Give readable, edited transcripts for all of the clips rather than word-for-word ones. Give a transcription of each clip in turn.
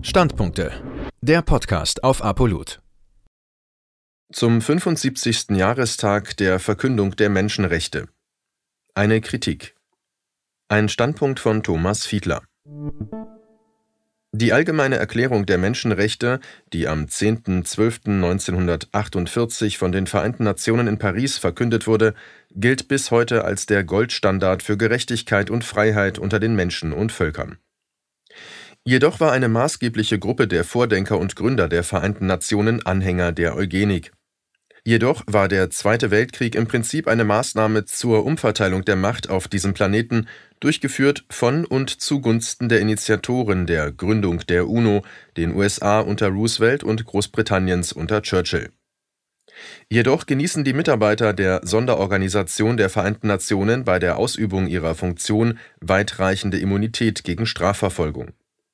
Standpunkte. Der Podcast auf ApoLoot. Zum 75. Jahrestag der Verkündung der Menschenrechte. Eine Kritik. Ein Standpunkt von Thomas Fiedler. Die Allgemeine Erklärung der Menschenrechte, die am 10.12.1948 von den Vereinten Nationen in Paris verkündet wurde, gilt bis heute als der Goldstandard für Gerechtigkeit und Freiheit unter den Menschen und Völkern. Jedoch war eine maßgebliche Gruppe der Vordenker und Gründer der Vereinten Nationen Anhänger der Eugenik. Jedoch war der Zweite Weltkrieg im Prinzip eine Maßnahme zur Umverteilung der Macht auf diesem Planeten, durchgeführt von und zugunsten der Initiatoren der Gründung der UNO, den USA unter Roosevelt und Großbritanniens unter Churchill. Jedoch genießen die Mitarbeiter der Sonderorganisation der Vereinten Nationen bei der Ausübung ihrer Funktion weitreichende Immunität gegen Strafverfolgung.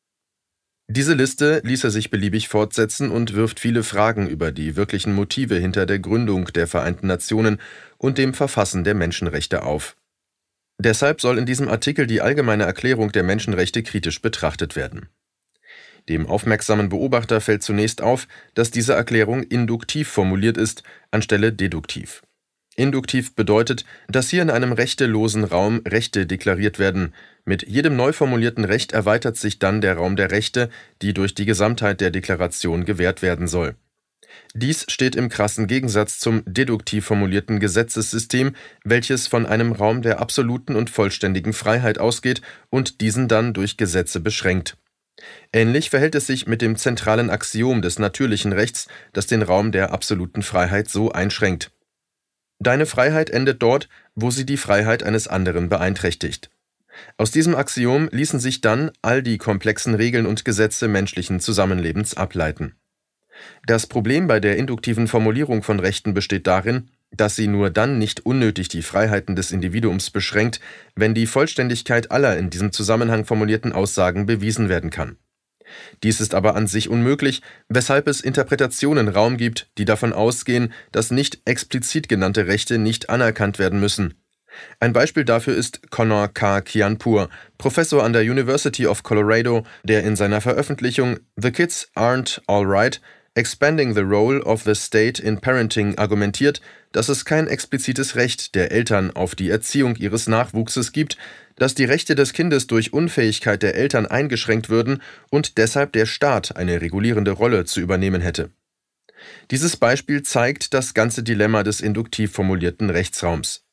Diese Liste ließe sich beliebig fortsetzen und wirft viele Fragen über die wirklichen Motive hinter der Gründung der Vereinten Nationen und dem Verfassen der Menschenrechte auf. Deshalb soll in diesem Artikel die Allgemeine Erklärung der Menschenrechte kritisch betrachtet werden. Dem aufmerksamen Beobachter fällt zunächst auf, dass diese Erklärung induktiv formuliert ist, anstelle deduktiv. Induktiv bedeutet, dass hier in einem rechtelosen Raum Rechte deklariert werden. Mit jedem neu formulierten Recht erweitert sich dann der Raum der Rechte, die durch die Gesamtheit der Deklaration gewährt werden soll. Dies steht im krassen Gegensatz zum deduktiv formulierten Gesetzessystem, welches von einem Raum der absoluten und vollständigen Freiheit ausgeht und diesen dann durch Gesetze beschränkt. Ähnlich verhält es sich mit dem zentralen Axiom des natürlichen Rechts, das den Raum der absoluten Freiheit so einschränkt. Deine Freiheit endet dort, wo sie die Freiheit eines anderen beeinträchtigt. Aus diesem Axiom ließen sich dann all die komplexen Regeln und Gesetze menschlichen Zusammenlebens ableiten. Das Problem bei der induktiven Formulierung von Rechten besteht darin, dass sie nur dann nicht unnötig die Freiheiten des Individuums beschränkt, wenn die Vollständigkeit aller in diesem Zusammenhang formulierten Aussagen bewiesen werden kann. Dies ist aber an sich unmöglich, weshalb es Interpretationen Raum gibt, die davon ausgehen, dass nicht explizit genannte Rechte nicht anerkannt werden müssen. Ein Beispiel dafür ist Connor K. Kianpur, Professor an der University of Colorado, der in seiner Veröffentlichung The Kids Aren't All Right – Expanding the Role of the State in Parenting argumentiert, dass es kein explizites Recht der Eltern auf die Erziehung ihres Nachwuchses gibt, dass die Rechte des Kindes durch Unfähigkeit der Eltern eingeschränkt würden und deshalb der Staat eine regulierende Rolle zu übernehmen hätte. Dieses Beispiel zeigt das ganze Dilemma des induktiv formulierten Rechtsraums.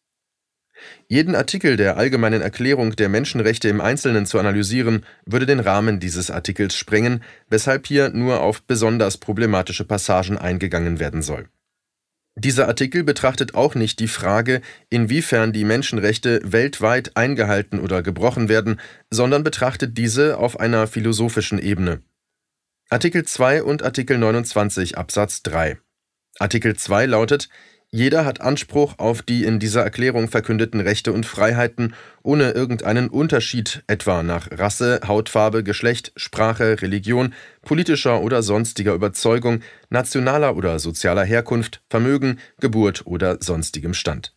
Jeden Artikel der Allgemeinen Erklärung der Menschenrechte im Einzelnen zu analysieren, würde den Rahmen dieses Artikels sprengen, weshalb hier nur auf besonders problematische Passagen eingegangen werden soll. Dieser Artikel betrachtet auch nicht die Frage, inwiefern die Menschenrechte weltweit eingehalten oder gebrochen werden, sondern betrachtet diese auf einer philosophischen Ebene. Artikel 2 und Artikel 29 Absatz 3. Artikel 2 lautet: Jeder hat Anspruch auf die in dieser Erklärung verkündeten Rechte und Freiheiten, ohne irgendeinen Unterschied etwa nach Rasse, Hautfarbe, Geschlecht, Sprache, Religion, politischer oder sonstiger Überzeugung, nationaler oder sozialer Herkunft, Vermögen, Geburt oder sonstigem Stand.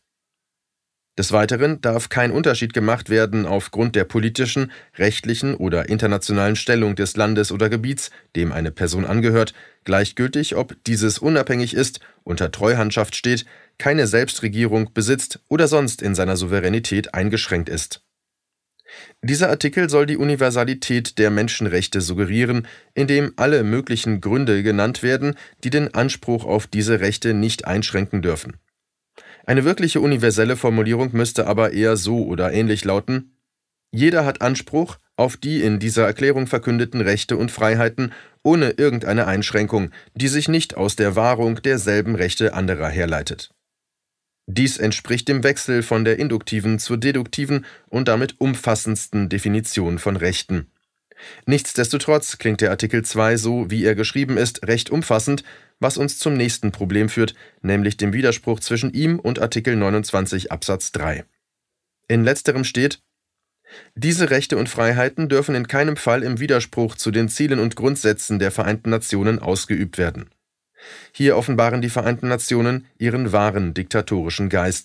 Des Weiteren darf kein Unterschied gemacht werden aufgrund der politischen, rechtlichen oder internationalen Stellung des Landes oder Gebiets, dem eine Person angehört, gleichgültig ob dieses unabhängig ist, unter Treuhandschaft steht, keine Selbstregierung besitzt oder sonst in seiner Souveränität eingeschränkt ist. Dieser Artikel soll die Universalität der Menschenrechte suggerieren, indem alle möglichen Gründe genannt werden, die den Anspruch auf diese Rechte nicht einschränken dürfen. Eine wirkliche universelle Formulierung müsste aber eher so oder ähnlich lauten: Jeder hat Anspruch auf die in dieser Erklärung verkündeten Rechte und Freiheiten ohne irgendeine Einschränkung, die sich nicht aus der Wahrung derselben Rechte anderer herleitet. Dies entspricht dem Wechsel von der induktiven zur deduktiven und damit umfassendsten Definition von Rechten. Nichtsdestotrotz klingt der Artikel 2 so, wie er geschrieben ist, recht umfassend, was uns zum nächsten Problem führt, nämlich dem Widerspruch zwischen ihm und Artikel 29 Absatz 3. In letzterem steht: Diese Rechte und Freiheiten dürfen in keinem Fall im Widerspruch zu den Zielen und Grundsätzen der Vereinten Nationen ausgeübt werden. Hier offenbaren die Vereinten Nationen ihren wahren diktatorischen Geist.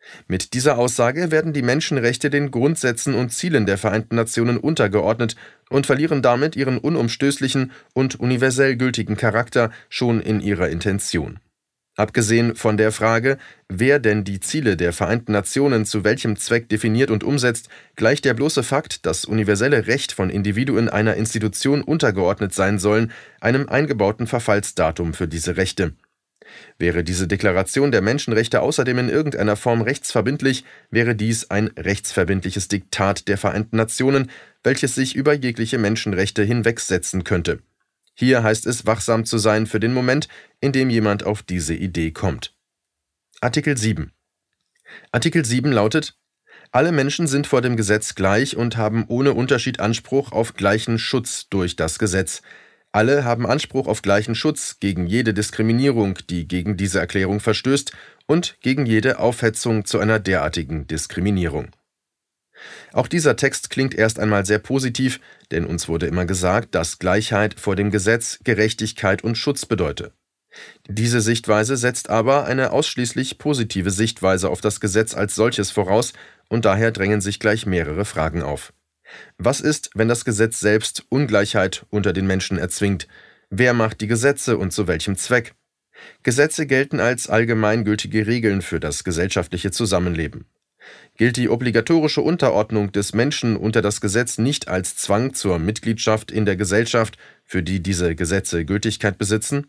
Mit dieser Aussage werden die Menschenrechte den Grundsätzen und Zielen der Vereinten Nationen untergeordnet und verlieren damit ihren unumstößlichen und universell gültigen Charakter schon in ihrer Intention. Abgesehen von der Frage, wer denn die Ziele der Vereinten Nationen zu welchem Zweck definiert und umsetzt, gleicht der bloße Fakt, dass universelle Recht von Individuen einer Institution untergeordnet sein sollen, einem eingebauten Verfallsdatum für diese Rechte. Wäre diese Deklaration der Menschenrechte außerdem in irgendeiner Form rechtsverbindlich, wäre dies ein rechtsverbindliches Diktat der Vereinten Nationen, welches sich über jegliche Menschenrechte hinwegsetzen könnte. Hier heißt es, wachsam zu sein für den Moment, in dem jemand auf diese Idee kommt. Artikel 7. Artikel 7 lautet: Alle Menschen sind vor dem Gesetz gleich und haben ohne Unterschied Anspruch auf gleichen Schutz durch das Gesetz. Alle haben Anspruch auf gleichen Schutz gegen jede Diskriminierung, die gegen diese Erklärung verstößt, und gegen jede Aufhetzung zu einer derartigen Diskriminierung. Auch dieser Text klingt erst einmal sehr positiv, denn uns wurde immer gesagt, dass Gleichheit vor dem Gesetz Gerechtigkeit und Schutz bedeute. Diese Sichtweise setzt aber eine ausschließlich positive Sichtweise auf das Gesetz als solches voraus, und daher drängen sich gleich mehrere Fragen auf. Was ist, wenn das Gesetz selbst Ungleichheit unter den Menschen erzwingt? Wer macht die Gesetze und zu welchem Zweck? Gesetze gelten als allgemeingültige Regeln für das gesellschaftliche Zusammenleben. Gilt die obligatorische Unterordnung des Menschen unter das Gesetz nicht als Zwang zur Mitgliedschaft in der Gesellschaft, für die diese Gesetze Gültigkeit besitzen?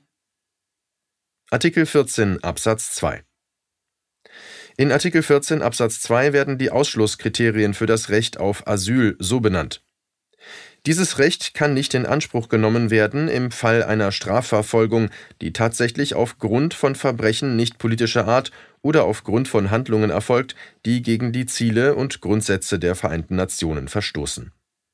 Artikel 14 Absatz 2. In Artikel 14 Absatz 2 werden die Ausschlusskriterien für das Recht auf Asyl so benannt. Dieses Recht kann nicht in Anspruch genommen werden im Fall einer Strafverfolgung, die tatsächlich aufgrund von Verbrechen nicht politischer Art oder aufgrund von Handlungen erfolgt, die gegen die Ziele und Grundsätze der Vereinten Nationen verstoßen.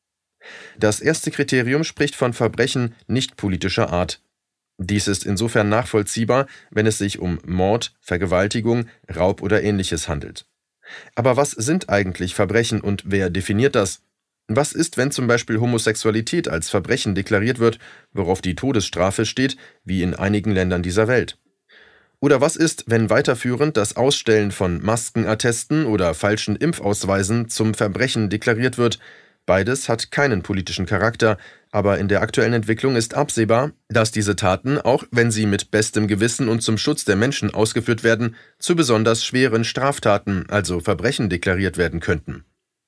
Das erste Kriterium spricht von Verbrechen nicht politischer Art. Dies ist insofern nachvollziehbar, wenn es sich um Mord, Vergewaltigung, Raub oder Ähnliches handelt. Aber was sind eigentlich Verbrechen und wer definiert das? Was ist, wenn zum Beispiel Homosexualität als Verbrechen deklariert wird, worauf die Todesstrafe steht, wie in einigen Ländern dieser Welt? Oder was ist, wenn weiterführend das Ausstellen von Maskenattesten oder falschen Impfausweisen zum Verbrechen deklariert wird? Beides hat keinen politischen Charakter, aber in der aktuellen Entwicklung ist absehbar, dass diese Taten, auch wenn sie mit bestem Gewissen und zum Schutz der Menschen ausgeführt werden, zu besonders schweren Straftaten, also Verbrechen, deklariert werden könnten.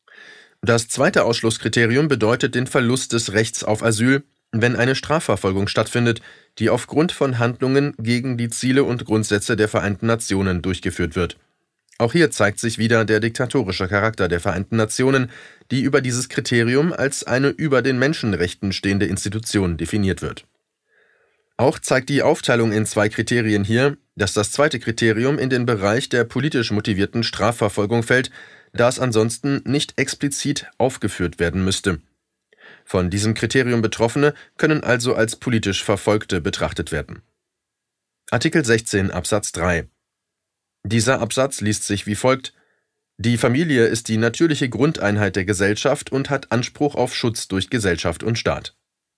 Das zweite Ausschlusskriterium bedeutet den Verlust des Rechts auf Asyl, wenn eine Strafverfolgung stattfindet, die aufgrund von Handlungen gegen die Ziele und Grundsätze der Vereinten Nationen durchgeführt wird. Auch hier zeigt sich wieder der diktatorische Charakter der Vereinten Nationen, die über dieses Kriterium als eine über den Menschenrechten stehende Institution definiert wird. Auch zeigt die Aufteilung in zwei Kriterien hier, dass das zweite Kriterium in den Bereich der politisch motivierten Strafverfolgung fällt, da es ansonsten nicht explizit aufgeführt werden müsste. Von diesem Kriterium Betroffene können also als politisch Verfolgte betrachtet werden. Artikel 16 Absatz 3. Dieser Absatz liest sich wie folgt: Die Familie ist die natürliche Grundeinheit der Gesellschaft und hat Anspruch auf Schutz durch Gesellschaft und Staat.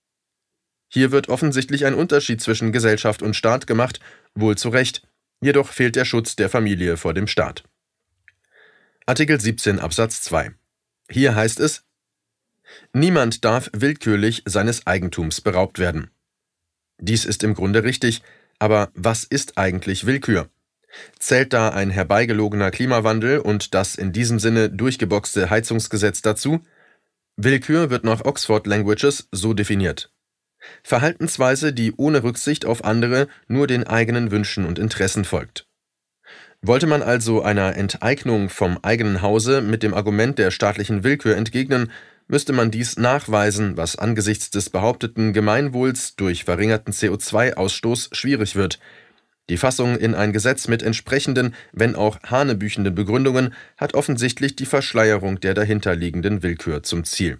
Hier wird offensichtlich ein Unterschied zwischen Gesellschaft und Staat gemacht, wohl zu Recht, jedoch fehlt der Schutz der Familie vor dem Staat. Artikel 17 Absatz 2. Hier heißt es: Niemand darf willkürlich seines Eigentums beraubt werden. Dies ist im Grunde richtig, aber was ist eigentlich Willkür? Zählt da ein herbeigelogener Klimawandel und das in diesem Sinne durchgeboxte Heizungsgesetz dazu? Willkür wird nach Oxford Languages so definiert: Verhaltensweise, die ohne Rücksicht auf andere nur den eigenen Wünschen und Interessen folgt. Wollte man also einer Enteignung vom eigenen Hause mit dem Argument der staatlichen Willkür entgegnen, müsste man dies nachweisen, was angesichts des behaupteten Gemeinwohls durch verringerten CO2-Ausstoß schwierig wird. Die Fassung in ein Gesetz mit entsprechenden, wenn auch hanebüchenden Begründungen hat offensichtlich die Verschleierung der dahinterliegenden Willkür zum Ziel.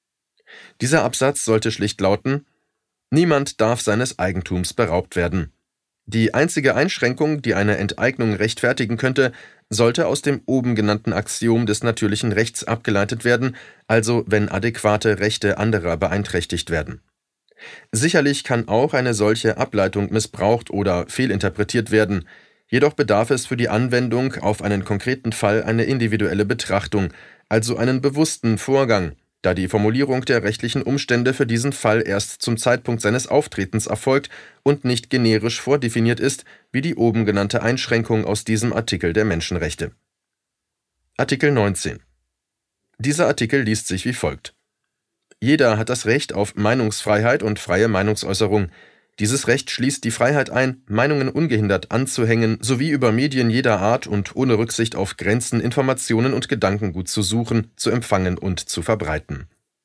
Dieser Absatz sollte schlicht lauten: Niemand darf seines Eigentums beraubt werden. Die einzige Einschränkung, die eine Enteignung rechtfertigen könnte, sollte aus dem oben genannten Axiom des natürlichen Rechts abgeleitet werden, also wenn adäquate Rechte anderer beeinträchtigt werden. Sicherlich kann auch eine solche Ableitung missbraucht oder fehlinterpretiert werden. Jedoch bedarf es für die Anwendung auf einen konkreten Fall eine individuelle Betrachtung, also einen bewussten Vorgang, da die Formulierung der rechtlichen Umstände für diesen Fall erst zum Zeitpunkt seines Auftretens erfolgt und nicht generisch vordefiniert ist, wie die oben genannte Einschränkung aus diesem Artikel der Menschenrechte. Artikel 19. Dieser Artikel liest sich wie folgt: Jeder hat das Recht auf Meinungsfreiheit und freie Meinungsäußerung. Dieses Recht schließt die Freiheit ein, Meinungen ungehindert anzuhängen, sowie über Medien jeder Art und ohne Rücksicht auf Grenzen Informationen und Gedankengut zu suchen, zu empfangen und zu verbreiten.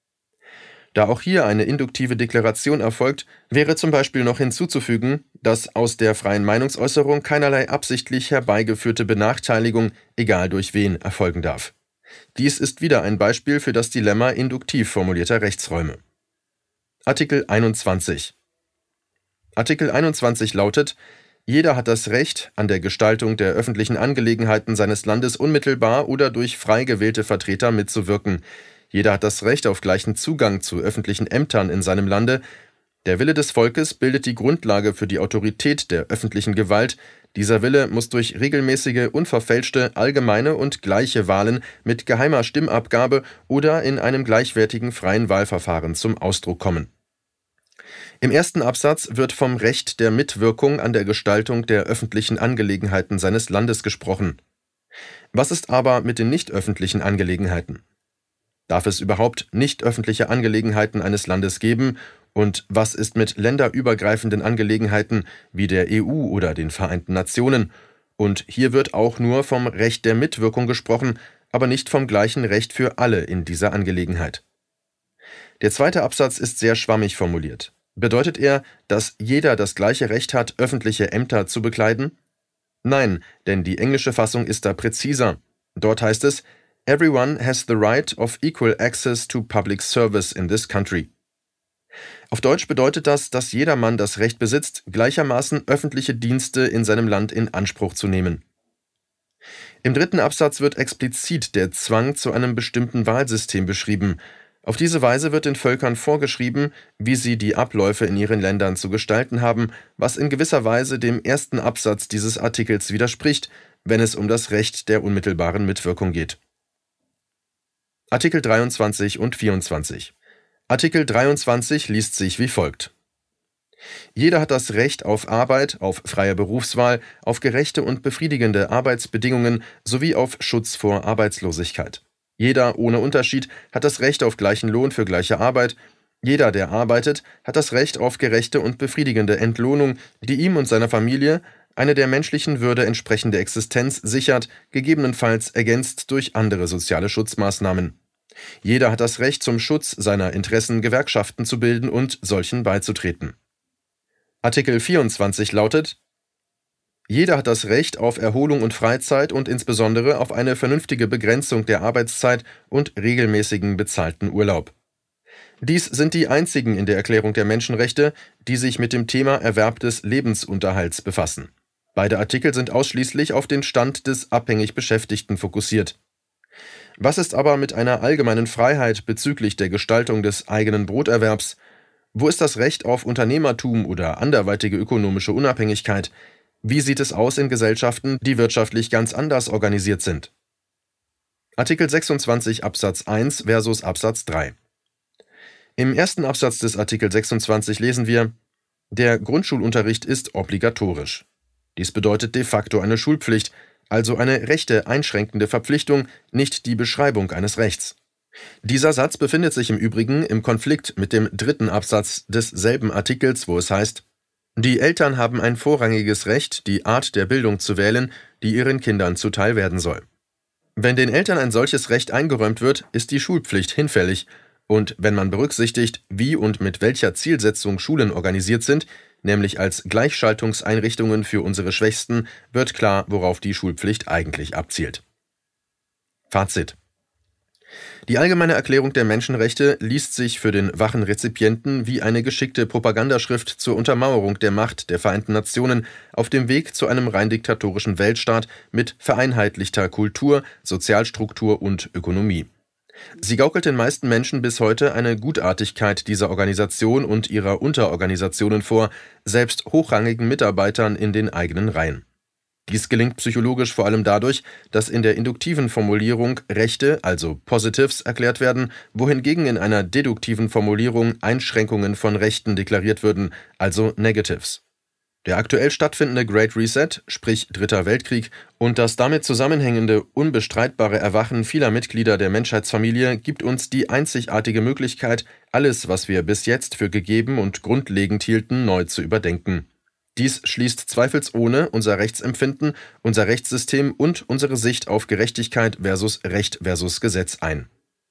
Da auch hier eine induktive Deklaration erfolgt, wäre zum Beispiel noch hinzuzufügen, dass aus der freien Meinungsäußerung keinerlei absichtlich herbeigeführte Benachteiligung, egal durch wen, erfolgen darf. Dies ist wieder ein Beispiel für das Dilemma induktiv formulierter Rechtsräume. Artikel 21. Artikel 21 lautet: Jeder hat das Recht, an der Gestaltung der öffentlichen Angelegenheiten seines Landes unmittelbar oder durch frei gewählte Vertreter mitzuwirken. Jeder hat das Recht auf gleichen Zugang zu öffentlichen Ämtern in seinem Lande. Der Wille des Volkes bildet die Grundlage für die Autorität der öffentlichen Gewalt. Dieser Wille muss durch regelmäßige, unverfälschte, allgemeine und gleiche Wahlen mit geheimer Stimmabgabe oder in einem gleichwertigen freien Wahlverfahren zum Ausdruck kommen. Im ersten Absatz wird vom Recht der Mitwirkung an der Gestaltung der öffentlichen Angelegenheiten seines Landes gesprochen. Was ist aber mit den nicht öffentlichen Angelegenheiten? Darf es überhaupt nicht öffentliche Angelegenheiten eines Landes geben? Und was ist mit länderübergreifenden Angelegenheiten wie der EU oder den Vereinten Nationen? Und hier wird auch nur vom Recht der Mitwirkung gesprochen, aber nicht vom gleichen Recht für alle in dieser Angelegenheit. Der zweite Absatz ist sehr schwammig formuliert. Bedeutet er, dass jeder das gleiche Recht hat, öffentliche Ämter zu bekleiden? Nein, denn die englische Fassung ist da präziser. Dort heißt es: Everyone has the right of equal access to public service in this country. Auf Deutsch bedeutet das, dass jedermann das Recht besitzt, gleichermaßen öffentliche Dienste in seinem Land in Anspruch zu nehmen. Im dritten Absatz wird explizit der Zwang zu einem bestimmten Wahlsystem beschrieben. Auf diese Weise wird den Völkern vorgeschrieben, wie sie die Abläufe in ihren Ländern zu gestalten haben, was in gewisser Weise dem ersten Absatz dieses Artikels widerspricht, wenn es um das Recht der unmittelbaren Mitwirkung geht. Artikel 23 und 24. Artikel 23 liest sich wie folgt: Jeder hat das Recht auf Arbeit, auf freie Berufswahl, auf gerechte und befriedigende Arbeitsbedingungen sowie auf Schutz vor Arbeitslosigkeit. Jeder ohne Unterschied hat das Recht auf gleichen Lohn für gleiche Arbeit. Jeder, der arbeitet, hat das Recht auf gerechte und befriedigende Entlohnung, die ihm und seiner Familie eine der menschlichen Würde entsprechende Existenz sichert, gegebenenfalls ergänzt durch andere soziale Schutzmaßnahmen. Jeder hat das Recht, zum Schutz seiner Interessen Gewerkschaften zu bilden und solchen beizutreten. Artikel 24 lautet: Jeder hat das Recht auf Erholung und Freizeit und insbesondere auf eine vernünftige Begrenzung der Arbeitszeit und regelmäßigen bezahlten Urlaub. Dies sind die einzigen in der Erklärung der Menschenrechte, die sich mit dem Thema Erwerb des Lebensunterhalts befassen. Beide Artikel sind ausschließlich auf den Stand des abhängig Beschäftigten fokussiert. Was ist aber mit einer allgemeinen Freiheit bezüglich der Gestaltung des eigenen Broterwerbs? Wo ist das Recht auf Unternehmertum oder anderweitige ökonomische Unabhängigkeit? Wie sieht es aus in Gesellschaften, die wirtschaftlich ganz anders organisiert sind? Artikel 26 Absatz 1 versus Absatz 3. Im ersten Absatz des Artikel 26 lesen wir: Der Grundschulunterricht ist obligatorisch. Dies bedeutet de facto eine Schulpflicht, also eine Rechte einschränkende Verpflichtung, nicht die Beschreibung eines Rechts. Dieser Satz befindet sich im Übrigen im Konflikt mit dem dritten Absatz desselben Artikels, wo es heißt: Die Eltern haben ein vorrangiges Recht, die Art der Bildung zu wählen, die ihren Kindern zuteil werden soll. Wenn den Eltern ein solches Recht eingeräumt wird, ist die Schulpflicht hinfällig, und wenn man berücksichtigt, wie und mit welcher Zielsetzung Schulen organisiert sind, nämlich als Gleichschaltungseinrichtungen für unsere Schwächsten, wird klar, worauf die Schulpflicht eigentlich abzielt. Fazit: Die Allgemeine Erklärung der Menschenrechte liest sich für den wachen Rezipienten wie eine geschickte Propagandaschrift zur Untermauerung der Macht der Vereinten Nationen auf dem Weg zu einem rein diktatorischen Weltstaat mit vereinheitlichter Kultur, Sozialstruktur und Ökonomie. Sie gaukelt den meisten Menschen bis heute eine Gutartigkeit dieser Organisation und ihrer Unterorganisationen vor, selbst hochrangigen Mitarbeitern in den eigenen Reihen. Dies gelingt psychologisch vor allem dadurch, dass in der induktiven Formulierung Rechte, also Positives, erklärt werden, wohingegen in einer deduktiven Formulierung Einschränkungen von Rechten deklariert würden, also Negatives. Der aktuell stattfindende Great Reset, sprich Dritter Weltkrieg, und das damit zusammenhängende unbestreitbare Erwachen vieler Mitglieder der Menschheitsfamilie gibt uns die einzigartige Möglichkeit, alles, was wir bis jetzt für gegeben und grundlegend hielten, neu zu überdenken. Dies schließt zweifelsohne unser Rechtsempfinden, unser Rechtssystem und unsere Sicht auf Gerechtigkeit versus Recht versus Gesetz ein.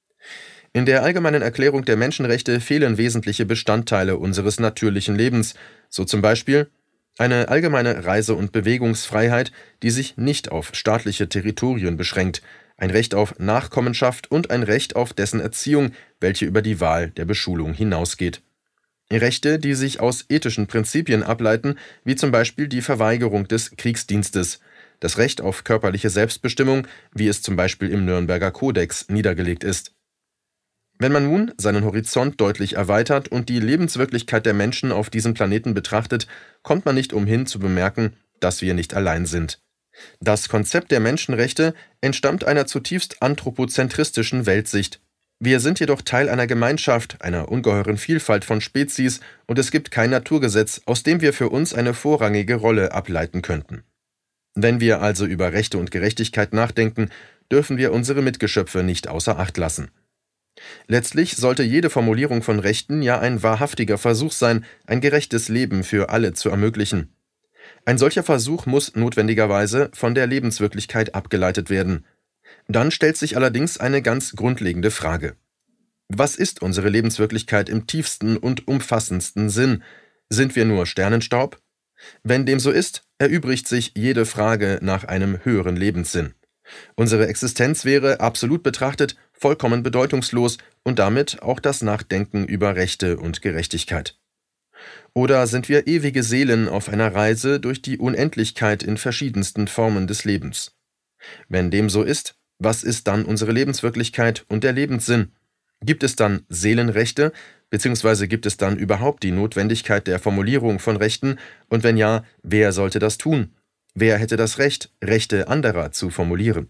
In der Allgemeinen Erklärung der Menschenrechte fehlen wesentliche Bestandteile unseres natürlichen Lebens, so zum Beispiel eine allgemeine Reise- und Bewegungsfreiheit, die sich nicht auf staatliche Territorien beschränkt, ein Recht auf Nachkommenschaft und ein Recht auf dessen Erziehung, welche über die Wahl der Beschulung hinausgeht. Rechte, die sich aus ethischen Prinzipien ableiten, wie zum Beispiel die Verweigerung des Kriegsdienstes, das Recht auf körperliche Selbstbestimmung, wie es zum Beispiel im Nürnberger Kodex niedergelegt ist. Wenn man nun seinen Horizont deutlich erweitert und die Lebenswirklichkeit der Menschen auf diesem Planeten betrachtet, kommt man nicht umhin zu bemerken, dass wir nicht allein sind. Das Konzept der Menschenrechte entstammt einer zutiefst anthropozentristischen Weltsicht. Wir sind jedoch Teil einer Gemeinschaft, einer ungeheuren Vielfalt von Spezies, und es gibt kein Naturgesetz, aus dem wir für uns eine vorrangige Rolle ableiten könnten. Wenn wir also über Rechte und Gerechtigkeit nachdenken, dürfen wir unsere Mitgeschöpfe nicht außer Acht lassen. Letztlich sollte jede Formulierung von Rechten ja ein wahrhaftiger Versuch sein, ein gerechtes Leben für alle zu ermöglichen. Ein solcher Versuch muss notwendigerweise von der Lebenswirklichkeit abgeleitet werden. Dann stellt sich allerdings eine ganz grundlegende Frage. Was ist unsere Lebenswirklichkeit im tiefsten und umfassendsten Sinn? Sind wir nur Sternenstaub? Wenn dem so ist, erübrigt sich jede Frage nach einem höheren Lebenssinn. Unsere Existenz wäre, absolut betrachtet, vollkommen bedeutungslos und damit auch das Nachdenken über Rechte und Gerechtigkeit. Oder sind wir ewige Seelen auf einer Reise durch die Unendlichkeit in verschiedensten Formen des Lebens? Wenn dem so ist, was ist dann unsere Lebenswirklichkeit und der Lebenssinn? Gibt es dann Seelenrechte, beziehungsweise gibt es dann überhaupt die Notwendigkeit der Formulierung von Rechten? Und wenn ja, wer sollte das tun? Wer hätte das Recht, Rechte anderer zu formulieren?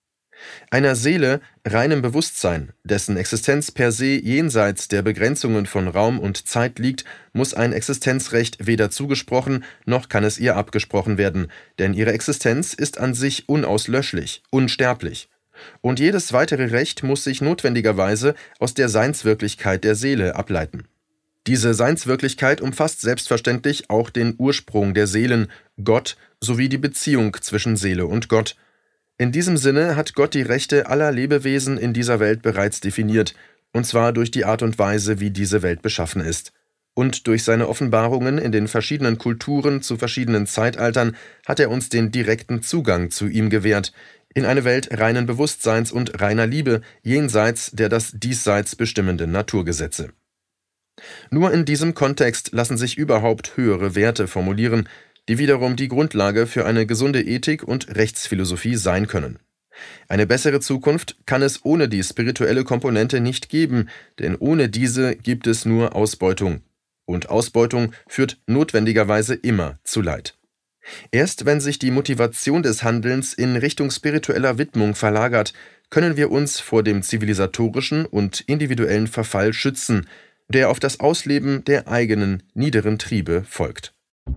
Einer Seele, reinem Bewusstsein, dessen Existenz per se jenseits der Begrenzungen von Raum und Zeit liegt, muss ein Existenzrecht weder zugesprochen, noch kann es ihr abgesprochen werden, denn ihre Existenz ist an sich unauslöschlich, unsterblich. Und jedes weitere Recht muss sich notwendigerweise aus der Seinswirklichkeit der Seele ableiten. Diese Seinswirklichkeit umfasst selbstverständlich auch den Ursprung der Seelen, Gott, sowie die Beziehung zwischen Seele und Gott. In diesem Sinne hat Gott die Rechte aller Lebewesen in dieser Welt bereits definiert, und zwar durch die Art und Weise, wie diese Welt beschaffen ist. Und durch seine Offenbarungen in den verschiedenen Kulturen zu verschiedenen Zeitaltern hat er uns den direkten Zugang zu ihm gewährt, in eine Welt reinen Bewusstseins und reiner Liebe, jenseits der das Diesseits bestimmenden Naturgesetze. Nur in diesem Kontext lassen sich überhaupt höhere Werte formulieren, die wiederum die Grundlage für eine gesunde Ethik und Rechtsphilosophie sein können. Eine bessere Zukunft kann es ohne die spirituelle Komponente nicht geben, denn ohne diese gibt es nur Ausbeutung. Und Ausbeutung führt notwendigerweise immer zu Leid. Erst wenn sich die Motivation des Handelns in Richtung spiritueller Widmung verlagert, können wir uns vor dem zivilisatorischen und individuellen Verfall schützen, der auf das Ausleben der eigenen niederen Triebe folgt.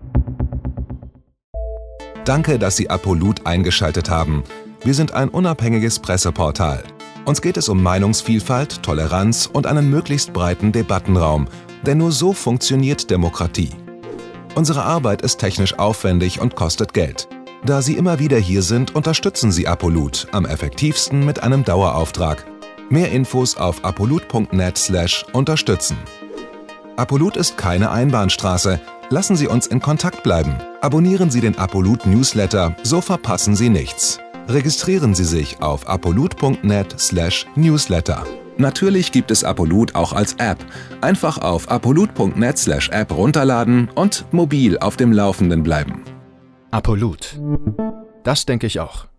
Danke, dass Sie Apolut eingeschaltet haben. Wir sind ein unabhängiges Presseportal. Uns geht es um Meinungsvielfalt, Toleranz und einen möglichst breiten Debattenraum, denn nur so funktioniert Demokratie. Unsere Arbeit ist technisch aufwendig und kostet Geld. Da Sie immer wieder hier sind, unterstützen Sie Apolut am effektivsten mit einem Dauerauftrag. Mehr Infos auf apolut.net/unterstützen. Apolut ist keine Einbahnstraße. Lassen Sie uns in Kontakt bleiben. Abonnieren Sie den Apolut Newsletter, so verpassen Sie nichts. Registrieren Sie sich auf apolut.net/newsletter. Natürlich gibt es Apolut auch als App. Einfach auf apolut.net/app runterladen und mobil auf dem Laufenden bleiben. Apolut. Das denke ich auch.